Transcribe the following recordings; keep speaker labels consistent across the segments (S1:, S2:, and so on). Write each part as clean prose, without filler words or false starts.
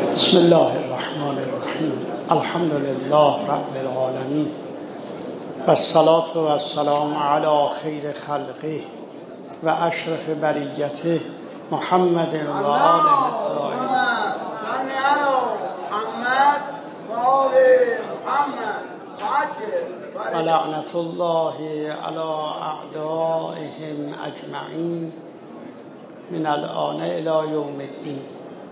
S1: بسم الله الرحمن الرحیم. الحمد لله رب العالمین و الصلاة و السلام علی خیر خلقه و اشرف بریته محمد و آله الطاهرین. و لعنت الله علی اعدائهم اجمعین من الآن الی یوم الدین.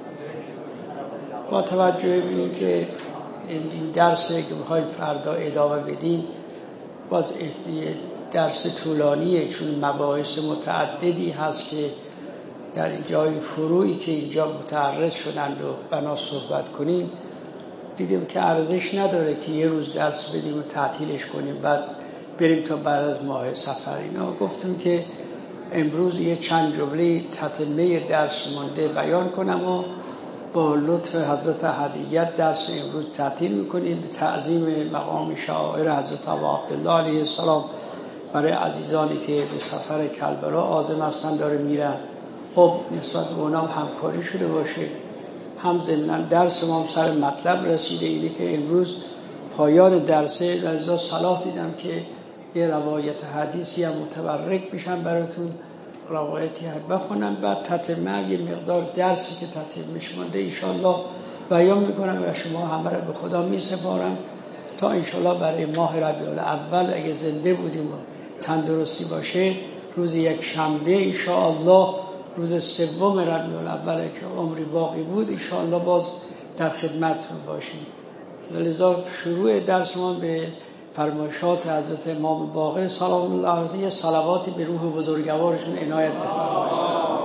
S1: با توجه به اینکه این درس که بخوایم فردا ادامه بدیم باز درس طولانیه، چون مباحث متعددی هست که در جای فروعی که اینجا متعرض شدند و بنا صحبت کنیم، دیدیم که ارزش نداره که یه روز درس بدیم و تعطیلش کنیم بعد بریم تا بعد از ماه صفر. اینا گفتم که امروز یه چند جمله تتمه درس مانده بیان کنم و با لطف حضرت هدیت درس امروز تعطیل میکنیم به تعظیم مقام شاعر حضرت ابا عبدالله علیه السلام برای عزیزانی که به سفر کربلا عازم هستن داره میرن. خب نسبت به اونام همکاری شده باشه، هم ضمن درس ما هم سر مطلب رسیده. اینه که امروز پایان درسه رضا صلاح دیدم که یه روایت حدیثی هم متبرک بشن براتون، روایتی هم بخونم، بعد تتمه یه مقدار درسی که تتمهش مونده انشاءالله بیان میکنم و شما همه رو به خدا میسپارم تا انشاءالله برای ماه ربیع الاول اگه زنده بودیم و تندرستی باشه روز یک شنبه انشاءالله روز سوم ربیع الاول که عمری باقی بود انشاءالله باز در خدمتتون باشیم. لذا شروع درس ما به فرمایشات حضرت امام باقر سلام الله علیه صلواتی به روح بزرگوارشون عنایت بفرمایید.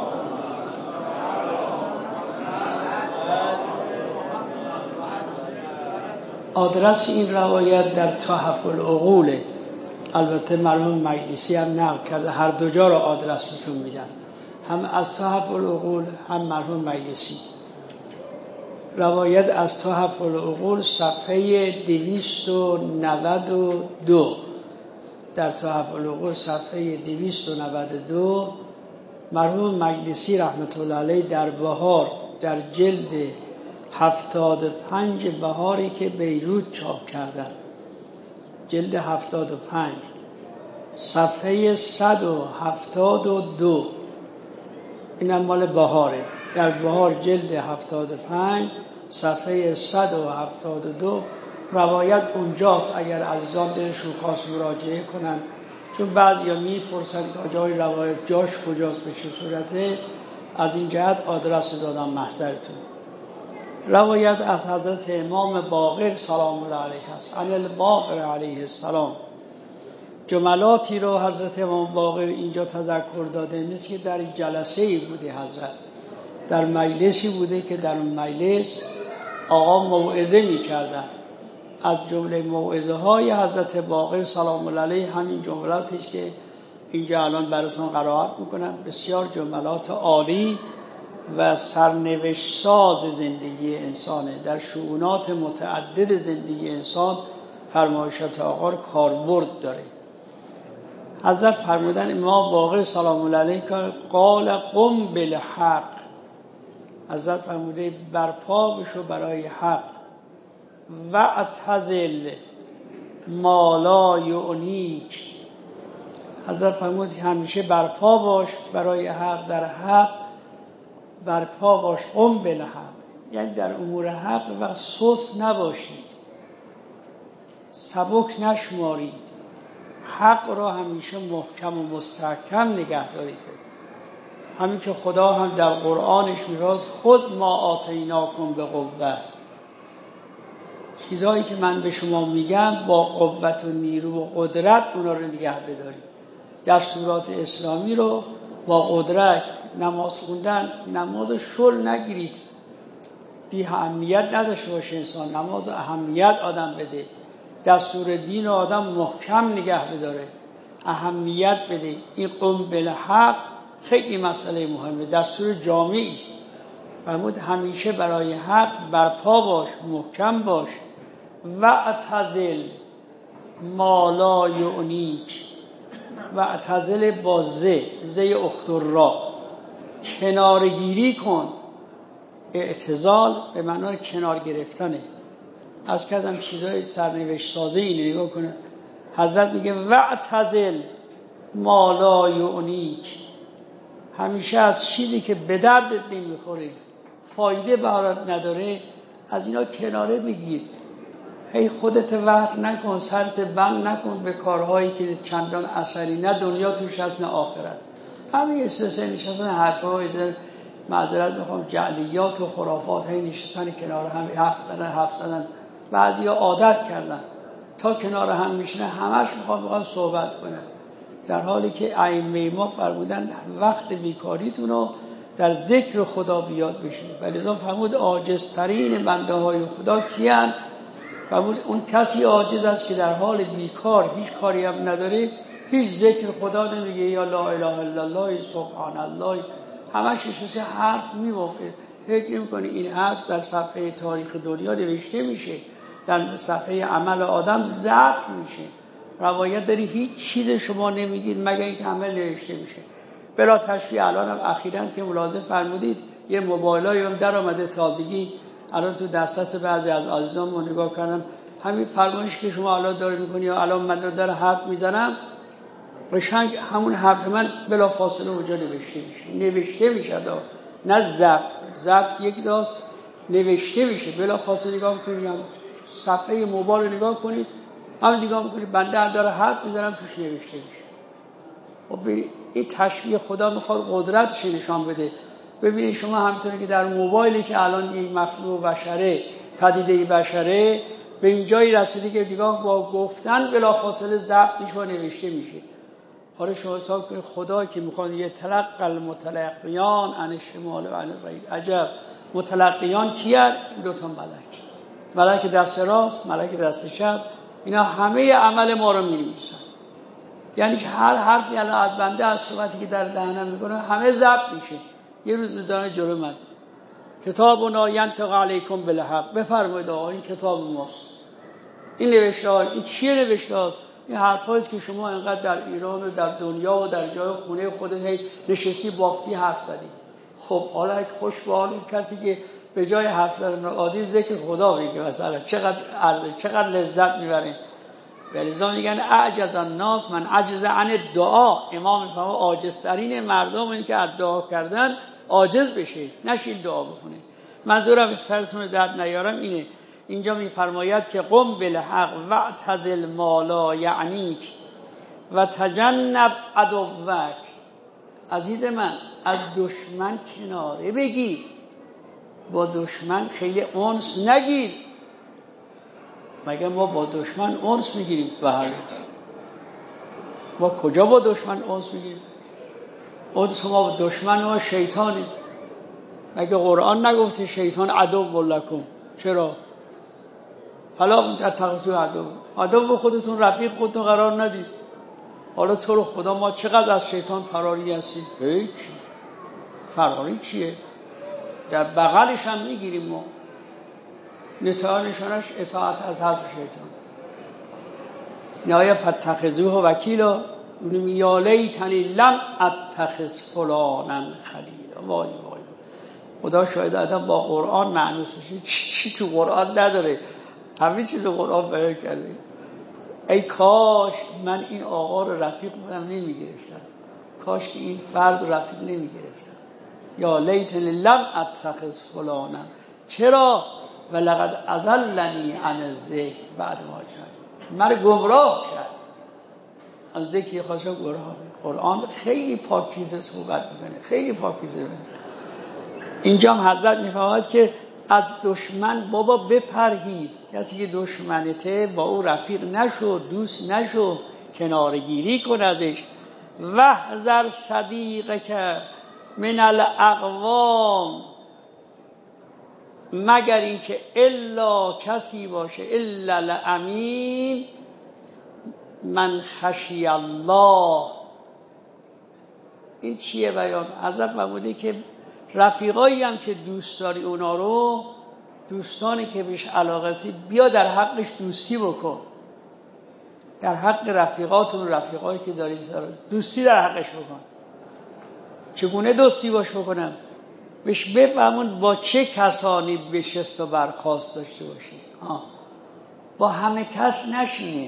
S1: آدرس این روایت در تحف العقول، البته مرحوم مجلسی هم نقل کرده، هر دو جا را آدرس بهتون میدن، هم از تحف العقول هم مرحوم مجلسی. روایت از تحف العقول صفحه 292. در تحف العقول صفحه 292 مرحوم مجلسی رحمت الله علیه در بهار در جلد 75 بهاری که بیروت چاپ کردن، جلد 75 صفحه 172، اینم مال بهاره، در بهار جلد 75 صفحه 172 روایت اونجاست. اگر عزیزان دلشون خواست مراجعه کنن، چون بعضیا میپرسن که جای روایت جاش کجاست به چه صورته، از این جهت آدرس دادم محضرتون. روایت از حضرت امام باقر سلام الله علیه است، عن الباقر علیه السلام. جملاتی رو حضرت امام باقر اینجا تذکر داده، مثل که در جلسه‌ای بوده حضرت، در مجلسی بوده که در اون مجلس آقا موعظه می‌کردن. از جمله موعظه های حضرت باقر سلام الله علیه همین جملاتش که اینجا الان براتون قرائت میکنم. بسیار جملات عالی و سرنوشت ساز زندگی انسانه. در شؤونات متعدد زندگی انسان فرمایشات آقا کاربرد داره. حضرت فرمودن امام باقر سلام الله علیه قال قم بالحق، حضرت فرموده برپا بشو برای حق، و اعتزل ما لا یعنیک. حضرت فرمود همیشه برپا باش برای حق، در حق برپا باش، قم بالحق، یعنی در امور حق و سست نباشید، سبک نشمارید، حق را همیشه محکم و مستحکم نگه دارید. همین که خدا هم در قرآنش میگه خذ ما آتیناکم بقوة، چیزایی که من به شما میگم با قوت و نیرو و قدرت اونا رو نگه بدارید. دستورات اسلامی رو با قدرت، نماز خوندن، نماز شل نگیرید، بی اهمیت نداشته باشه انسان، نماز اهمیت آدم بده، دستور دین رو آدم محکم نگه بداره، اهمیت بده. این قم بالحق خیلی مسئله مهمه، دستور جامعی. فرمود همیشه برای حق برپا باش، محکم باش، و اعتزل ما لا یعنیک، و اعتزل با زه اخت الرا، کنارگیری کن اعتزال به معنای کنار گرفتنه. از کردم چیزای سرنوشت سازه اینه نگاه کنه. حضرت میگه واعتزل ما لا یعنیک، همیشه از چیزی که به دردت نمیخوره، فایده برات نداره، از اینا کناره بگیر. هی خودت وقت نکن، سرت بند نکن به کارهایی که چندان اثری نه دنیا توش هست نه آخرت. همین استثناء نشستن حرفای معذرت میخوام جعلیات و خرافات، هی نشستن کنار هم حرف زدن. بعضیا عادت کردن تا کنار هم میشنه همش میخوان صحبت کنن، در حالی که ائمه ما فرمودن وقت بیکاریتون رو در ذکر خدا بیاد بشید. ولذا فرمود عاجزترین بنده های خدا کیان؟ فرمود اون کسی عاجز است که در حال بیکار هیچ کاری هم نداره، هیچ ذکر خدا نمیگه، یا لا اله الا الله، سبحان الله، همش نشسته حرف میوافه. فکر میکنه این حرف در صفحه تاریخ دنیا نوشته میشه، در صفحه عمل آدم ضبط میشه. روایت داری هیچ چیز شما نمیگید مگر اینکه عمل نوشته میشه. بلا تشبیه الان هم اخیراً که ملاحظه فرمودید یه موبایلایی هم در آمده تازگی، الان تو دسترس بعضی از عزیزان ما نگاه کردم، همین فرمایش که شما الان داره میکنی یا الان من داره حرف میزنم، قشنگ همون حرف من بلا فاصله اونجا نوشته میشه نه ضبط یک داست، نوشته میشه. بلا فاصله نگاه میکنید، صفحه موبایل رو نگاه کنید، همین نگاه میکنید بنده داره حرف میزنم توش نوشته میشه. خب این تشبیه خدا میخواد قدرتش نشان بده. ببینید شما همینطوری که در موبایلی که الان یک مخلوق بشره، پدیده بشره، به این جایی رسیده که دیگه با گفتن بلافاصله ضبط میشه و نوشته میشه. حالا شما حساب کنید خدا که میخواد یه تلقی المتلقیان عن الشمال و عن الغیب، عجب متلقیان کیان؟ دو تا ملک دست راست، ملک دست چپ، اینا همه عمل ما رو می‌نویسن. یعنی که هر حرفی الان از بنده از صحبتی که در دهنم میکنه همه ضبط میشه، یه روز میذارن جلو من، کتابنا ینطق علیکم بالحق، بفرمایید آقا این کتاب ماست، این نوشته ها، این چیه نوشته ها؟ این حرفایی که شما انقدر در ایران و در دنیا و در جای خونه خودت نشستی بافتی حرف زدی. خب حالا خوش به حال کسی که به جای حرف زدن عادی ذکر خدا بگه مثلا، چقدر لذت میبره. ولذا میگن اعجز الناس من عجز عن الدعا. امام میفهمه عاجزترین مردم اینه که از دعا کردن عاجز بشه، نشین دعا بکنه. منظورم سرتون درد نیارم اینه، اینجا میفرماید که قم بالحق واعتزل ما لا یعنیک و تجنب عدوک. عزیز من از دشمن کناره بگیر، با دشمن خیلی انس نگیر. مگه ما با دشمن انس میگیریم؟ بله. ما کجا با دشمن انس میگیریم؟ انس ما با دشمن ما شیطانیم. مگه قرآن نگفته شیطان عدو لکم؟ چرا؟ فلا تتخذوا عدو خودتون رفیق خودتون قرار ندید. حالا تو رو خدا ما چقدر از شیطان فراری هستیم؟ هیچ. فراری چیه؟ در بغلش هم میگیریم ما. نشانش اطاعت از حرف شیطان. نهایه فتخذوه وکیلا، یا لیتنی لم اتخذ فلانا خلیلا. وای وای، خدا شاید آدم با قرآن معنوس بشه چی تو قرآن نداره، همه چیز قرآن بیان کرده. ای کاش من این آقا رو رفیق بودم نمیگرفتم، کاش که این فرد رو رفیق نمیگرفتم. یا لیتنی لم اتخذ فلانا، چرا؟ ولقد اضلنی عن الذکر بعد ما جاءنی، من گمراه کرد از ذکر خواستم گمراه. قرآن خیلی پاکیزه صحبت میکنه، خیلی پاکیزه. اینجا هم حضرت میفرماید که از دشمن بابا بپرهیز. کسی که دشمنته با او رفیق نشو، دوست نشو، کنارگیری کن ازش. واحذر صدیقک من الاقوام، مگر اینکه الا کسی باشه، الا الامین من خشی الله. این چیه بیان؟ حضرت فرموده که رفیقایی هم که دوست داری اونا رو، دوستانی که بهش علاقتی، بیا در حقش دوستی بکن. در حق رفیقاتون، رفیقایی که دارید دوستی در حقش بکن. چگونه دوستی باش بکنم؟ بهش بفهمون با چه کسانی بشست و برخاست داشته باشی، با همه کس نشینه.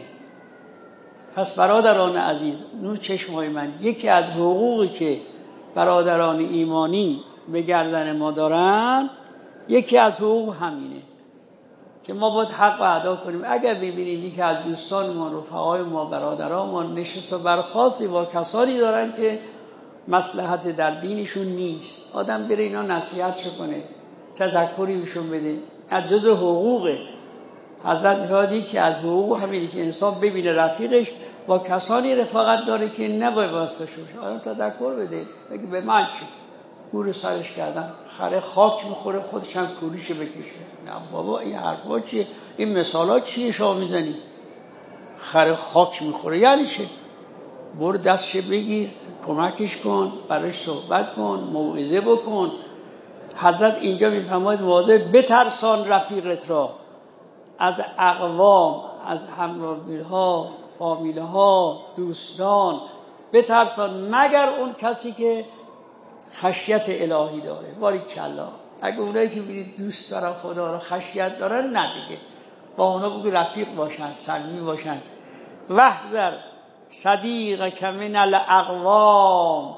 S1: پس برادران عزیز، نور چشمای من، یکی از حقوقی که برادران ایمانی به گردن ما دارن، یکی از حقوق همینه که ما باید حق رو ادا کنیم. اگر ببینیم یکی از دوستانمان، رفقای ما، برادرانمان نشست و برخاستی با کسانی دارن که مصلحت در دینشون نیست، آدم بره اینا نصیحتش کنه، تذکری بهشون بده، از جزء حقوقه. حضرت می‌فرماید که از حقوق همینه که انسان ببینه رفیقش با کسانی رفاقت داره که نباید واسطه شوشه، آدم تذکر بده، بگه به من چی؟ گور سرش کردن، خره خاک میخوره خودش هم کوریشو بکشه. نه بابا این حرفا چیه؟ این مثالا چیه شما میزنی؟ خره خاک میخوره یعنی چه؟ برو دستش بگیر، کمکش کن، براش صحبت کن، موعظه بکن. حضرت اینجا میفرماید مواظب بترسان رفیقت را از اقوام، از همراهی‌ها، فامیل‌ها، دوستان، بترسان مگر اون کسی که خشیت الهی داره. باریکلا، اگه اونایی که می‌بینید دوست دارن خدا رو، خشیت دارن، نه دیگه با اونا بگو رفیق باشن، صمیمی باشن. واحذر صدیقک من الاقوام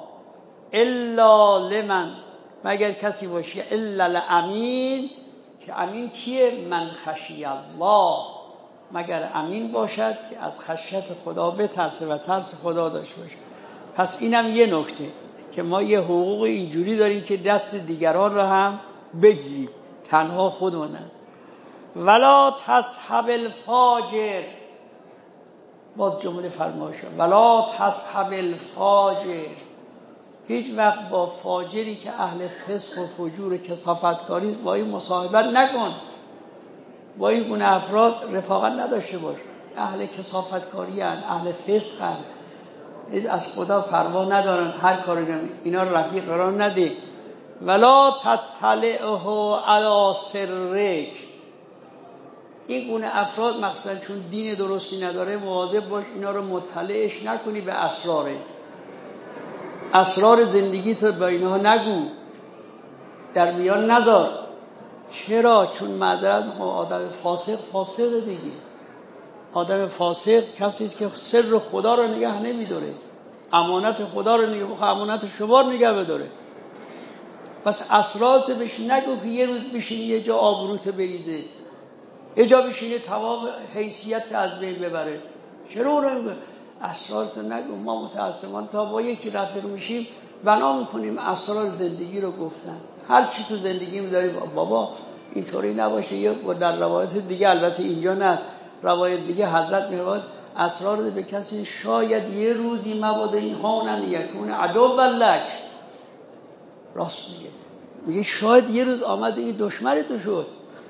S1: الا لمن، مگر کسی باشه الا الامین، که امین کیه؟ من خشی الله، مگر امین باشد که از خشیت خدا بترسه و ترس خدا داشته باشه. پس اینم یه نکته که ما یه حقوق اینجوری داریم که دست دیگران رو هم بگیریم، تنها خودمون نه. ولا تصحب الفاجر، باز جمله فرمایش، ولا تصحب الفاجر، هیچ وقت با فاجری که اهل فسق و فجور و کثافتکاری با این مصاحبت نکن، با این گونه افراد رفاقت نداشته باش. اهل کثافتکاری هستند، اهل فسق هستند، از خدا پروا ندارن، هر کاری کنن، اینا رفیق قرار نده. ولا تطلعه علی سرک، این گونه افراد مخصوصا چون دین درستی نداره مواظب باش اینا رو مطلعش نکنی به اسرار زندگی تو با اینها نگو، در میان نذار. چرا؟ چون معذرت آدم فاسق دیگه. آدم فاسق کسی است که سر خدا رو نگه نمیداره، امانت خدا رو نگه، امانت شما رو نگه بداره. پس اسرارت بهش نگو که یه روز بشینی یه جا آبروت بریزه، یه جا بشینی تمام حیثیت از بین ببره. چرا اون اسرارت نگو؟ ما متاسفانه تا با یکی رفیق میشیم بنا میکنیم اسرار زندگی رو گفتن. هر چی تو زندگی می‌داریم بابا اینطوری نباشه. یه در روایت دیگه، البته اینجا نه، روایت دیگه حضرت می‌فرماید اسرار به کسی شاید یه روزی مبادا این هانن یکون عدو لک، راست میگه شاید یه روز آمد این دشمن تو شد،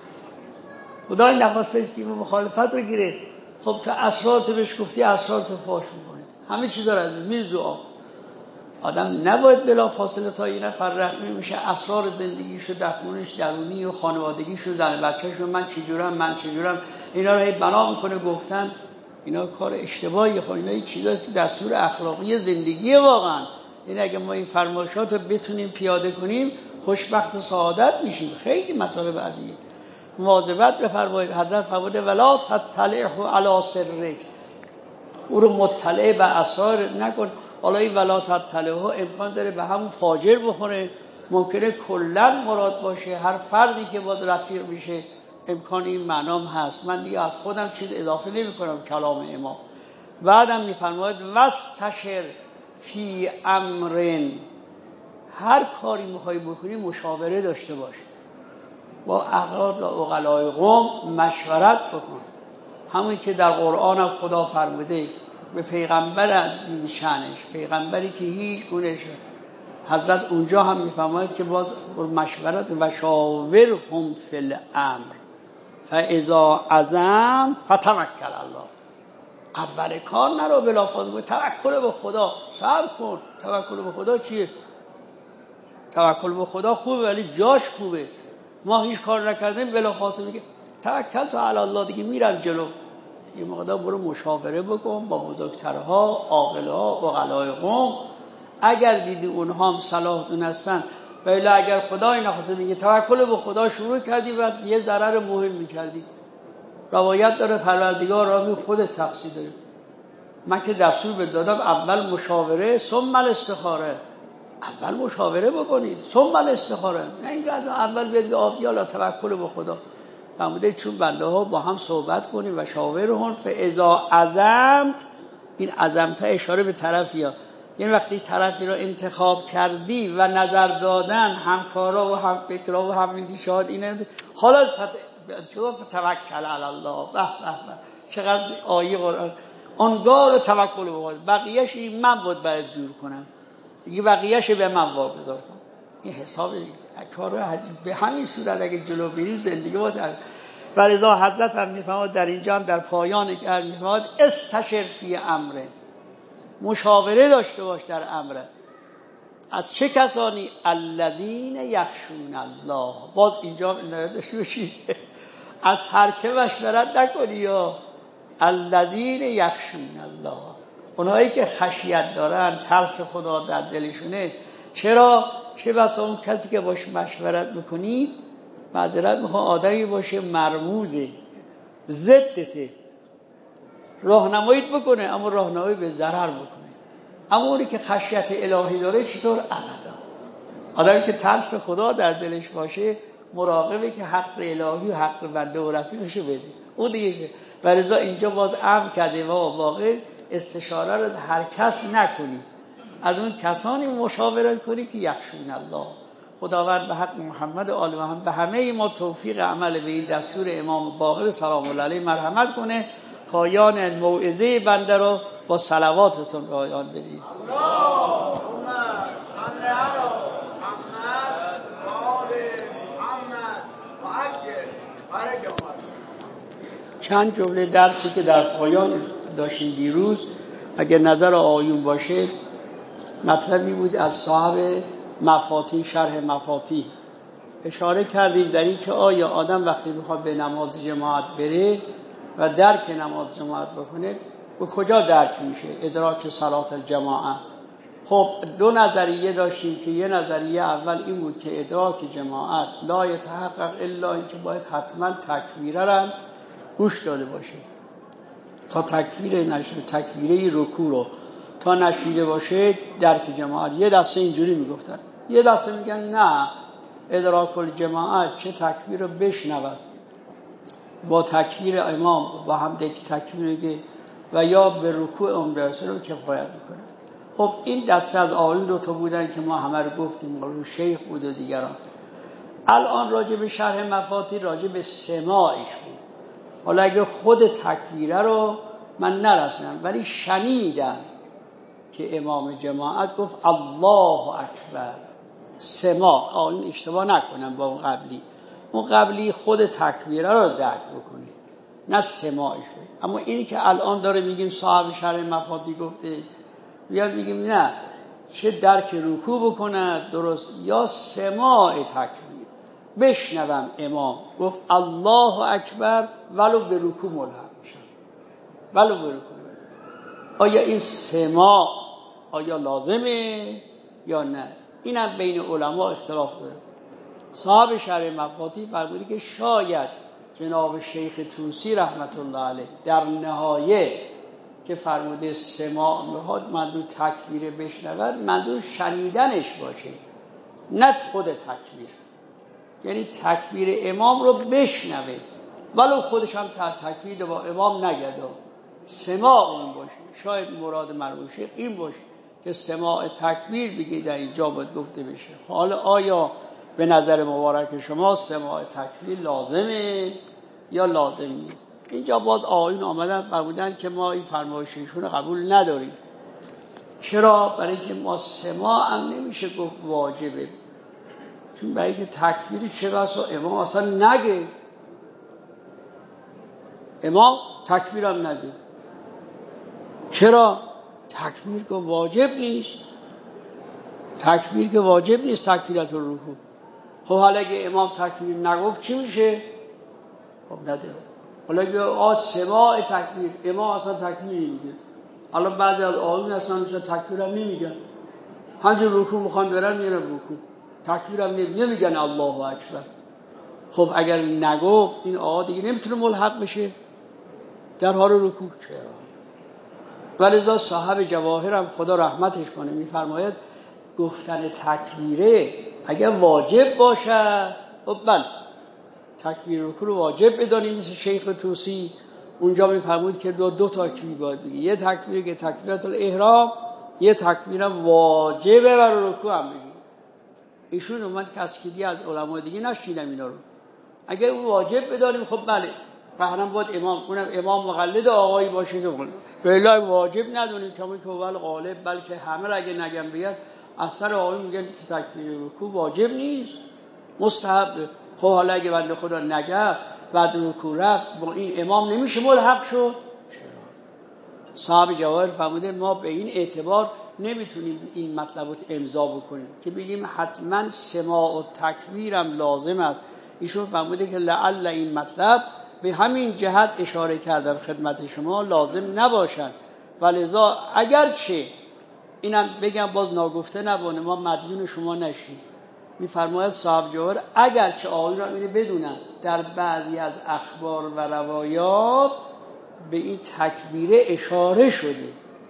S1: خدای نخواسته استیم مخالفت رو گیره. خب تا اسرارت بهش گفتی اسرارت فاش میکنه، همه چیز داره میرزو آب. آدم نباید بلا فاصله تا این نفر رحمی میشه اسرار زندگیشو، دفنونش، درونی و خانوادگیشو، زن بچه‌شو، من چجورم اینا رو هی بنا میکنه گفتن. اینا کار اشتباهی. خب اینا چیزاست دستور اخلاقی زندگی واقعا. این اگه ما این فرمایشات رو بتونیم پیاده کنیم خوشبخت و سعادت میشیم. خیلی مطالب عزیزی مواظبت بفرمایید. حضرت فرموده ولا تطلعه علی سرک، او رو مطلع به اسرار نکن. حالا این ولا تطلعه امکان داره به همون فاجر بخوره، ممکنه کلا مراد باشه هر فردی که با رفیق میشه، امکان این معنام هست. من دیگه از خودم چیز اضافه نمی کنم کلام امام. بعدم میفرماید واستشر فی امر، هر کاری میخوای بکنی مشاوره داشته باش، با اقراد و عقلای قوم مشورت بکن. همون که در قرآن هم خدا فرموده به پیغمبر عظیم شأنش، پیغمبری که هیچ گونه حضرت اونجا هم میفرماید که باز مشورت و شاورهم فی الامر فاذا عزم فتوکل الله. اول کار نرو بلافاصله توکل به خدا، صبر کن. توکل به خدا چیه؟ توکل به خدا خوبه ولی جاش خوبه. ما هیچ کار نکردیم بلافاصله میگه توکل تو علی الله، دیگه میرم جلو. یه مقدار برو مشاوره بکن با بزرگترها، عاقل‌ها، عقلای قوم. اگر دیدی اونها هم صلاح دونستن ولی اگر خدای نخواسته میگه توکل به خدا شروع کردی و یه ضرر مهم میکردی. روایت داره پروردگار را خودت تقصیر داری. من که دستور به دادم اول مشاوره ثم الاستخاره، اول مشاوره بکنید ثم الاستخاره، نه اینکه اول بگید یا توکل به خدا. فرموده چون بنده ها با هم صحبت کنیم و شاورهم فاذا عزمت، این عزمت اشاره به طرفی ها، یعنی وقتی طرفی را انتخاب کردی و نظر دادن همکارا و هم فکرا و هم اندیشات اینه، حالا توکل علی الله. به به چقدر آیه قرآن. آنگاه توکل به خدا، بقیه‌اش من بود برات جور کنم دیگه، بقیه‌اش به من واگذار کن. این حساب کار عجیب. به همین صورت اگه جلو بریم زندگی ما در ولذا حضرت هم میفرماد در اینجا هم در پایان میفرماد استشر فی امره، مشاوره داشته باش در امره. از چه کسانی؟ الذین یخشون الله. باز اینجا هم داشته باشید از هر که مشورت نکنی. یا الذین یخشون الله، اونایی که خشیت دارن، ترس خدا در دلشونه. چرا؟ چه بسا اون کسی که باش مشورت میکنید معذرت میخوام آدمی باشه مرموزه، ضدته، راهنماییت بکنه اما راهنمایی به ضرر بکنه. اما اونی که خشیت الهی داره چطور؟ ابدا. آدمی که ترس خدا در دلش باشه مراقبه که حق الهی و حق بنده و رفیقشو بده. اون دیگه ولذا اینجا باز امر کرده و واقع استشاره رو از هر کس نکنی، از اون کسانی مشاورت کنی که یخشون الله. خداوند به حق محمد و آل محمد به همه ما توفیق عمل به این دستور امام باقر سلام الله علیه مرحمت کنه. پایان موعظه بنده رو با صلواتتون پایان بدید. اللهم صل علی محمد و آل محمد و عجل فرجهم. چند جمله درسی که در پایان داشتیم دیروز اگر نظر آیون باشه مطلبی بود از صاحب مفاتیح، شرح مفاتیح اشاره کردیم در این که آیا آدم وقتی میخواد به نماز جماعت بره و درک نماز جماعت بکنه به کجا درک میشه ادراک صلات الجماعه؟ خب دو نظریه داشتیم که یه نظریه اول این بود که ادراک جماعت لا یتحقق الا اینکه باید حتما تکبیره را گوش داده باشه تا تکبیره رکوع رو تا نشیده باشه درک جماعت. یه دسته اینجوری میگفتن، یه دسته میگن نه ادراک الجماعت چه تکبیر رو بشنود با تکبیر امام با هم تکبیر و یا به رکوع اون برسه رو کفایت میکنه. خب این دسته از آیون دو تا بودن که ما همه رو گفتیم، مولوی شیخ بود و دیگران. الان راجع به شرح مفاتیح راجع به سماعش بود. حالا اگه خود تکبیره رو من نرسیدم ولی شنیدم که امام جماعت گفت الله اکبر، سماع، آن اشتباه نکنم با اون قبلی، اون قبلی خود تکبیره رو درک بکنه نه سماعش. اما اینی که الان داره میگیم صاحب شرح مفاتیح گفته، بیاد میگیم نه چه درک رکوع بکنه درست یا سماع تکبیر بشنوم امام گفت الله اکبر ولو به رکوع ملحق میشم، ولو به رکوع. آیا این سماع آیا لازمه یا نه؟ اینم بین علما اختلاف داره. صاحب شرح مفاتیح فرموده که شاید جناب شیخ طوسی رحمت الله علیه در نهایه که فرموده سماع میخواد منظور تکبیر بشنود منظور شنیدنش باشه نه خود تکبیر، یعنی تکبیر امام رو بشنوه ولو خودش هم تکبیر با امام نگده، سماع اون باشه. شاید مراد مرحوم شیخ این باشه که سماع تکبیر بگی در اینجا باید گفته بشه. حالا آیا به نظر مبارک شما سماع تکبیر لازمه یا لازم نیست؟ اینجا باز آیون آمدن فرمودن که ما این فرمایششون قبول نداریم. چرا؟ برای اینکه ما سماع هم نمیشه گفت واجبه، چون برای اینکه تکبیر چه بسا امام اصلا نگه، امام تکبیر هم نگه. چرا؟ تکبیر که واجب نیست، تکبیر که واجب نیست تکبیرت الرکوع. خب حالا اگه امام تکبیر نگفت چی میشه؟ خب نده. حالا اگه سماع تکبیر امام اصلا تکبیر نمیگه، الان بعضی از آیون اصلا تکبیر هم نمیگن، همچنین رکوع میخوان برن میرن رکوع، تکبیرم نمیگن الله اکبر. خب اگر نگو این آقا دیگه نمیتونه ملحق بشه در حال رکوع. چرا؟ ولذا صاحب جواهرم خدا رحمتش کنه میفرماید گفتن تکبیره اگر واجب باشه، خب بله تکبیر رکوع رو واجب بدانیم، مثل شیخ توسی اونجا میفرمود که دو تکبیر باید بگی، یه تکبیر که تکبیرات الاحرام، یه تکبیرم واجبه برای رکوع هم بگی. ایشون اومد کسکیدی از علما دیگه نشیدم اینا رو. اگر اون واجب بدانیم خب بله فهرم باید امام، اونم امام مقلد آقایی باشه که بله واجب ندونیم کما که اول غالب، بلکه همه را اگه نگم بیاد اثر آقایی میگن که تکبیر رکوع واجب نیست، مستحب. خب حالا اگه بنده خدا نگه بعد رکوع رفت با این امام نمیشه ملحق شد؟ چرا؟ صاحب جواهر فرموده ما به این اعتبار نمیتونیم این مطلب رو امضا بکنیم که بگیم حتما سماع و تکبیرم لازم است. ایشون فرموده که لعل این مطلب به همین جهت اشاره کردم خدمت شما لازم نباشد، ولذا اگرچه اینم بگم باز ناگفته نبونه ما مدیون شما نشیم. میفرماید صاحب جواهر اگرچه آقایون اینو بدونن در بعضی از اخبار و روایات به این تکبیره اشاره شده،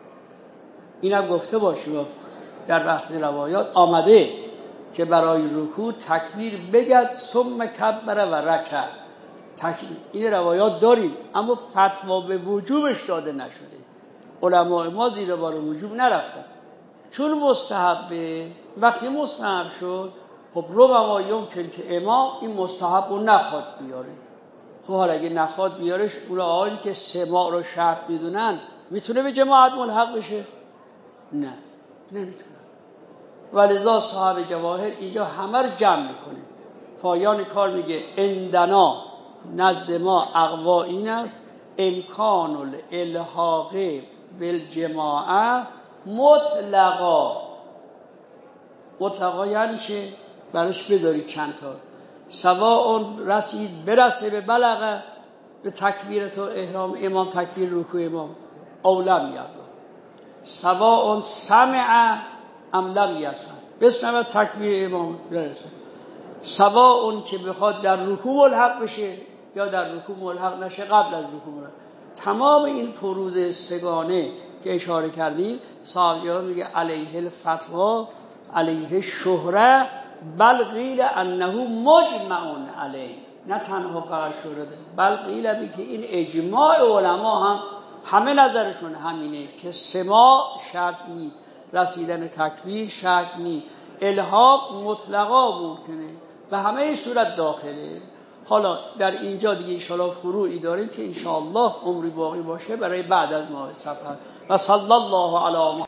S1: اینم گفته باشیم در بحث روایات آمده که برای رکوع تکبیر بگد ثم کبر و رکع. این روایات داریم اما فتوا به وجوبش داده نشده، علماء ما زیر بار وجوب نرفتن چون مستحبه. وقتی مستحب شد خب ربما یمکن که امام این مستحب رو نخواد بیاره. خب حالا اگه نخواد بیارش اون آقایی که سماع رو شرط میدونن میتونه به جماعت ملحق بشه؟ نه نمیتونه. ولذا صاحب جواهر اینجا همه رو جمع میکنه. پایان کار میگه عندنا نزد ما اقوا این است امکان الالحاق بالجماعه مطلقا. مطلقا یعنی چه؟ برش بداری چند تا سواء رسید برسه به بلغه به تکبیرت و احرام امام، تکبیر رکوع امام اولم یبلغ، سواء سمع ام لم یسمع بسمع تکبیر امام برسه، سواء که بخواد در رکوع ملحق بشه یا در رکوع ملحق نشه قبل از رکوع ملحق. تمام این فروض سگانه که اشاره کردیم صاحب جواهر میگه علیه الفتوا علیه شهره بل قیل انه مجمع علیه، نه تنها فقط شهره بل قیل بی که این اجماع علما هم همه نظرشون همینه که سماع شرط نی، رسیدن تکبیر شرط نی، الحاق مطلقا ممکنه و همه صورت داخله. حالا در اینجا دیگه انشاءالله فروعی داریم که انشاءالله عمری باقی باشه برای بعد از ماه سفر. و صلی الله علی